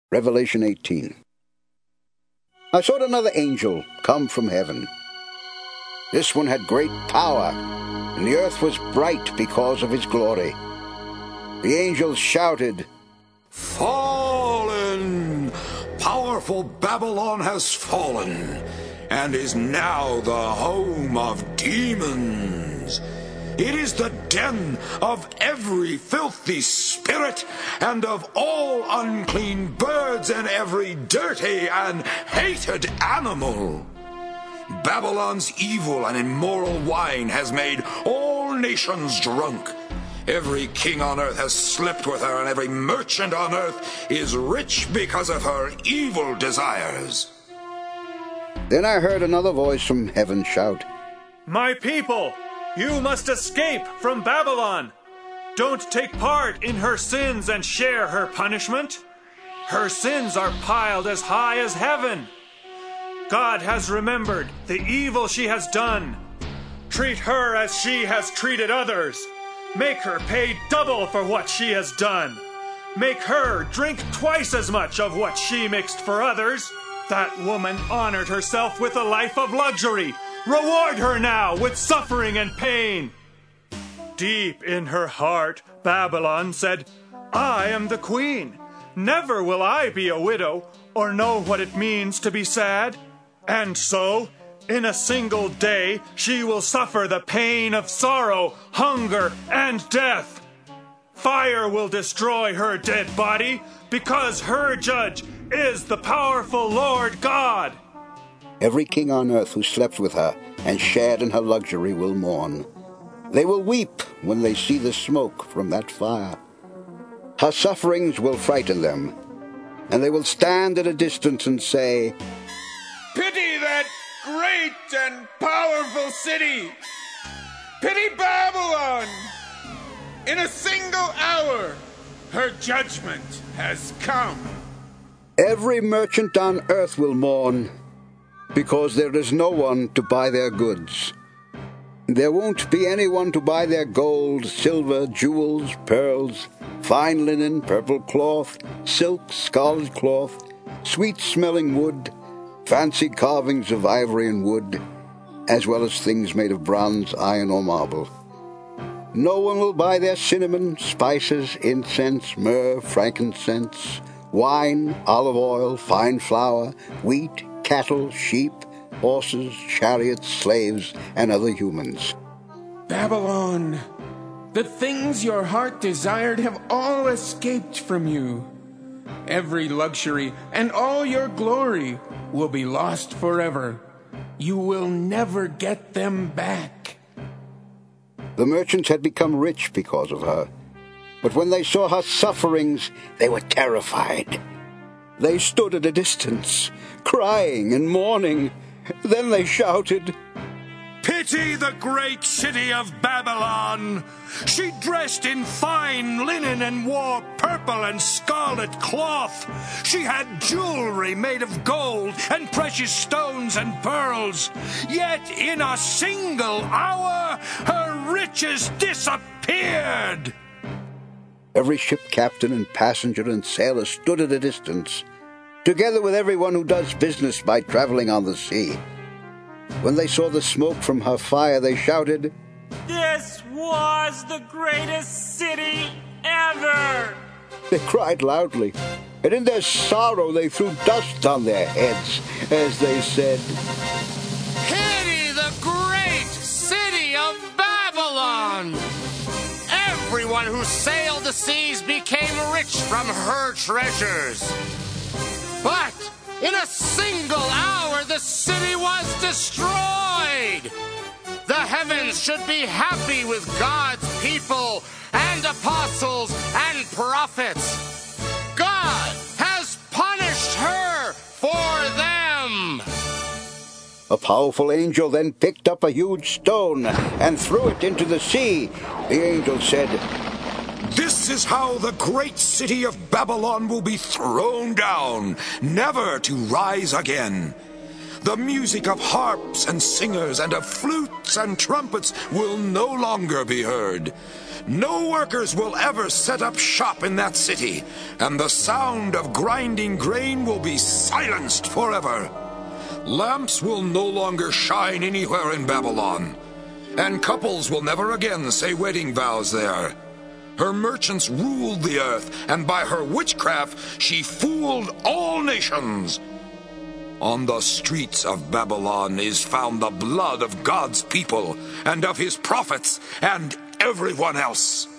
Revelation 18. I saw another angel come from heaven. This one had great power, and the earth was bright because of his glory. The angel shouted, "Fallen! Powerful Babylon has fallen, and is now the home of demons. It is the den of every filthy spirit, and of all unclean birds, and every dirty and hated animal. Babylon's evil and immoral wine has made all nations drunk. Every king on earth has slept with her, and every merchant on earth is rich because of her evil desires." Then I heard another voice from heaven shout, "My people, you must escape from Babylon. Don't take part in her sins and share her punishment. Her sins are piled as high as heaven. God has remembered the evil she has done. Treat her as she has treated others. Make her pay double for what she has done. Make her drink twice as much of what she mixed for others. That woman honored herself with a life of luxury. Reward her now with suffering and pain." Deep in her heart, Babylon said, "I am the queen. Never will I be a widow or know what it means to be sad." And so, in a single day, she will suffer the pain of sorrow, hunger, and death. Fire will destroy her dead body, because her judge is the powerful Lord God. Every king on earth who slept with her and shared in her luxury will mourn. They will weep when they see the smoke from that fire. Her sufferings will frighten them, and they will stand at a distance and say, "Pity that great and powerful city! Pity Babylon! In a single hour, her judgment has come." Every merchant on earth will mourn, because there is no one to buy their goods. There won't be anyone to buy their gold, silver, jewels, pearls, fine linen, purple cloth, silk, scarlet cloth, sweet-smelling wood, fancy carvings of ivory and wood, as well as things made of bronze, iron, or marble. No one will buy their cinnamon, spices, incense, myrrh, frankincense, wine, olive oil, fine flour, wheat, cattle, sheep, horses, chariots, slaves, and other humans. Babylon, the things your heart desired have all escaped from you. Every luxury and all your glory will be lost forever. You will never get them back. The merchants had become rich because of her, but when they saw her sufferings, they were terrified. They stood at a distance, crying and mourning. Then they shouted, "Pity the great city of Babylon! She dressed in fine linen and wore purple and scarlet cloth. She had jewelry made of gold and precious stones and pearls. Yet in a single hour, her riches disappeared." Every ship captain and passenger and sailor stood at a distance, together with everyone who does business by traveling on the sea. When they saw the smoke from her fire, they shouted, "This was the greatest city ever!" They cried loudly, and in their sorrow they threw dust on their heads as they said, "Pity the great city of Babylon! Everyone who sailed the seas became rich from her treasures. But in a single hour the city was destroyed. The heavens should be happy with God's people and apostles and prophets. God has punished her for them." A powerful angel then picked up a huge stone and threw it into the sea. The angel said, "This is how the great city of Babylon will be thrown down, never to rise again. The music of harps and singers and of flutes and trumpets will no longer be heard. No workers will ever set up shop in that city, and the sound of grinding grain will be silenced forever. Lamps will no longer shine anywhere in Babylon, and couples will never again say wedding vows there. Her merchants ruled the earth, and by her witchcraft she fooled all nations. On the streets of Babylon is found the blood of God's people and of his prophets and everyone else.